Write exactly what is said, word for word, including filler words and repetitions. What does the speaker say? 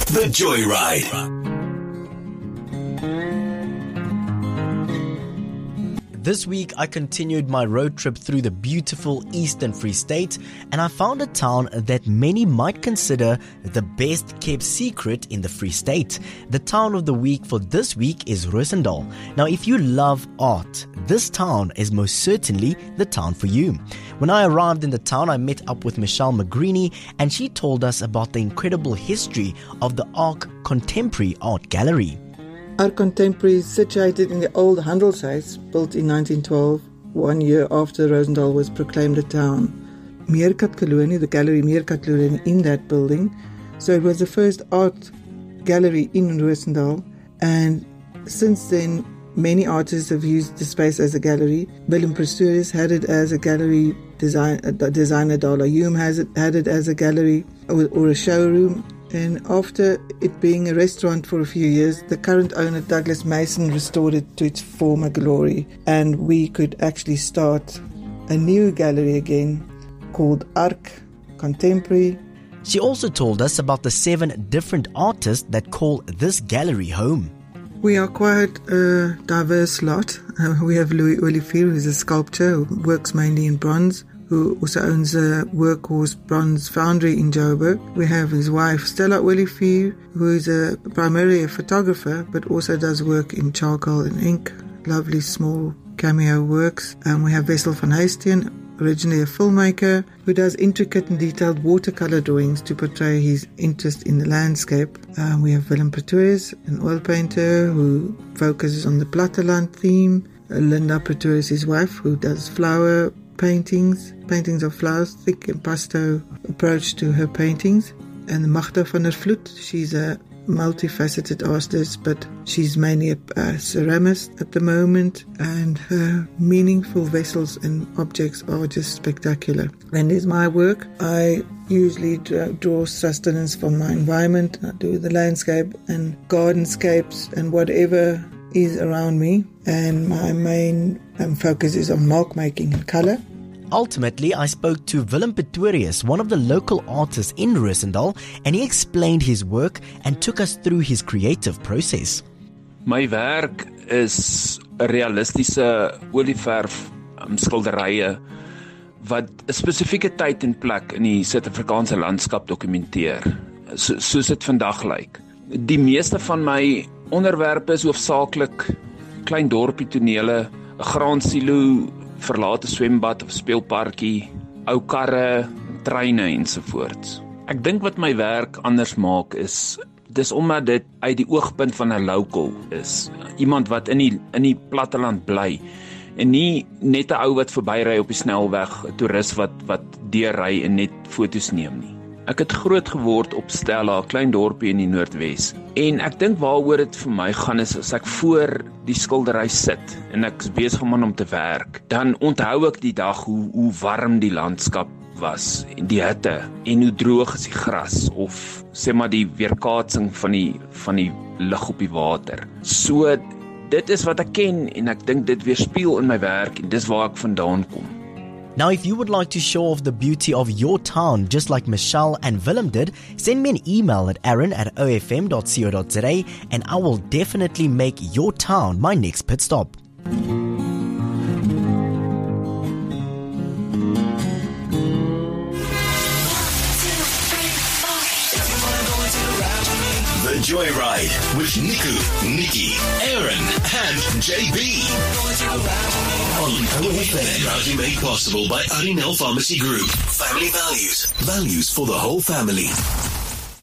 The Joyride. This week, I continued my road trip through the beautiful Eastern Free State, and I found a town that many might consider the best kept secret in the Free State. The town of the week for this week is Roosendaal. Now, if you love art, this town is most certainly the town for you. When I arrived in the town, I met up with Michelle McGreeny, and she told us about the incredible history of the Ark Contemporary Art Gallery. Ark Contemporary is situated in the old Handelshuis, built in nineteen twelve, one year after Roosendaal was proclaimed a town. Meerkat Kolonie, the gallery Meerkat Kolonie, in that building. So it was the first art gallery in Roosendaal, and since then many artists have used the space as a gallery. Willem Pretorius had it as a gallery, design, uh, designer Dala Hume has it, had it as a gallery or, or a showroom. And after it being a restaurant for a few years, the current owner, Douglas Mason, restored it to its former glory. And we could actually start a new gallery again called Ark Contemporary. She also told us about the seven different artists that call this gallery home. We are quite a diverse lot. Uh, we have Louis Olivier, who's a sculptor who works mainly in bronze, who also owns a Workhorse Bronze Foundry in Joburg. We have his wife, Stella Olivier, who is a, primarily a photographer, but also does work in charcoal and ink. Lovely small cameo works. Um, we have Wessel van Heesteen, originally a filmmaker, who does intricate and detailed watercolor drawings to portray his interest in the landscape. Um, we have Willem Pretorius, an oil painter who focuses on the Platteland theme. Uh, Linda Pretorius, his wife, who does flower paintings, paintings of flowers, thick impasto approach to her paintings. And Magda van der Vloed, she's a multifaceted artist, but she's mainly a, a ceramist at the moment, and her meaningful vessels and objects are just spectacular. And there's my work. I usually draw, draw sustenance from my environment. I do the landscape and gardenscapes and whatever is around me, and my main um, focus is on mark making and colour. Ultimately, I spoke to Willem Pretorius, one of the local artists in Roosendaal, and he explained his work and took us through his creative process. My werk is 'n realistiese olieverf um, skilderye wat 'n spesifieke tyd en plek in die Suid-Afrikaanse landskap dokumenteer, so, soos dit vandag lyk. Die meeste van my onderwerpe is hoofsaaklik klein dorpie tonele, 'n graansilo, verlate swembad of speelparkie, ou karre, treine ensovoorts. Ek dink wat my werk anders maak is, dis omdat dit uit die oogpunt van 'n local is. Iemand wat in die in die platteland bly en nie net 'n ou wat verbyry op die snelweg, 'n toerist wat wat deurry en net foto's neem nie. Ek het groot geword op Stella, 'n klein dorpie in die Noordwes. En ek dink waaroor dit vir my gaan is, as ek voor die skildery sit en ek is besig om aan hom te werk, dan onthou ek die dag hoe hoe warm die landskap was en die hitte en hoe droog is die gras of sê maar die weerkaatsing van die van die lug op die water. So dit is wat ek ken en ek dink dit weerspieël in my werk en dis waar ek vandaan kom. Now, if you would like to show off the beauty of your town, just like Michelle and Willem did, send me an email at aaron at o f m dot co dot za and I will definitely make your town my next pit stop. The Joyride with Niku, Nikki, Aaron and J B. On O F M, proudly made possible by Arinel Pharmacy Group. Family values. Values for the whole family.